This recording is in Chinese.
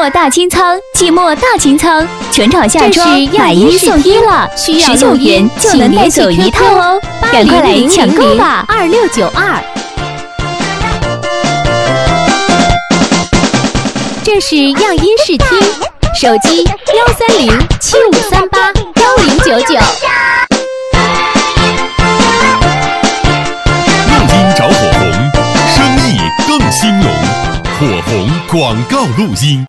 末大清仓，季末大清仓，全场夏装买一送一了，19元就能带走一套哦，赶快来抢购吧！2692。这是样音视听，手机13075381099。 录音找火红，生意更兴隆，火红广告录音。